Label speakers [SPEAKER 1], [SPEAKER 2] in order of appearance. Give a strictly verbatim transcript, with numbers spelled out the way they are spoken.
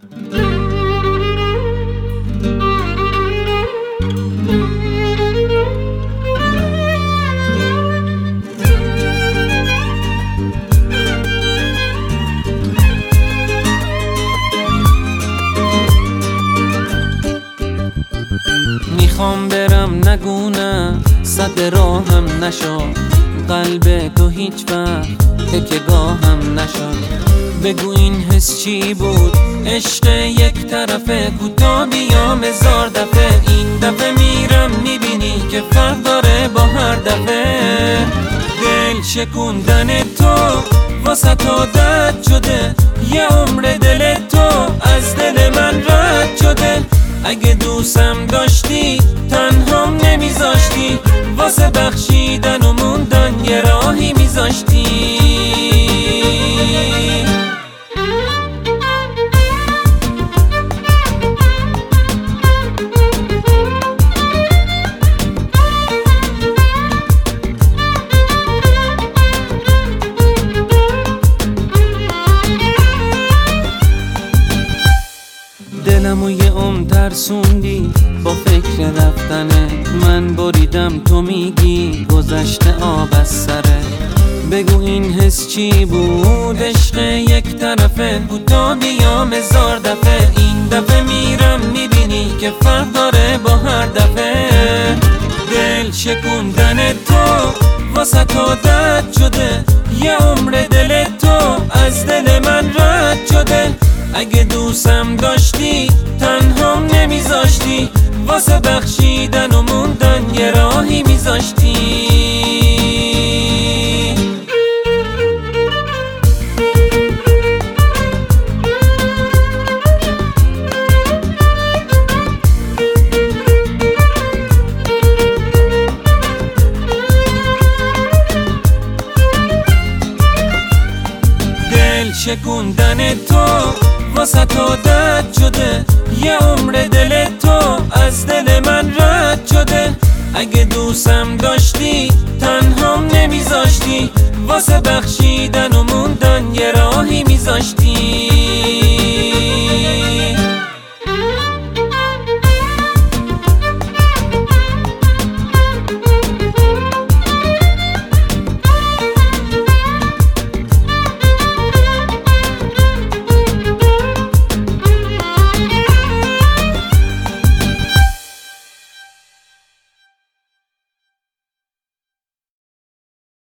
[SPEAKER 1] میخوام برم نگونه صد راهم نشد، قلب تو هیچ وقت تکگاهم نشد. بگو این حس چی بود؟ عشق یک طرفه، کوتاه بیام هزار دفعه. این دفعه میرم میبینی که فرق داره با هر دفعه. دل شکوندن تو واسه تو درد شده، یه عمر دل تو از دل من رد شده. اگه دوستم داشتی تنهام نمیذاشتی، واسه بخشیدن و موندن یه راهی میذاشتی. دلمو یه عمر ترسوندی با فکر رفتنه، من بریدم تو میگی گذشته آب از سره. بگو این حس چی بود؟ عشق یک طرفه، کوتاه بیام هزار دفعه. این دفعه میرم میبینی که فرق داره با هر دفعه. دل شکوندن تو واسه تو درد شده، یه عمر دل تو از دل من رد شده. اگه دوستم داشتی تنهام نمیذاشتی، واسه بخشیدن و موندن یه راهی میذاشتی. دل شکوندن تو واسه تو درد شده، یه عمر دل تو از دل من رد شده. اگه دوستم داشتی تنهام نمیذاشتی، واسه بخشیدن و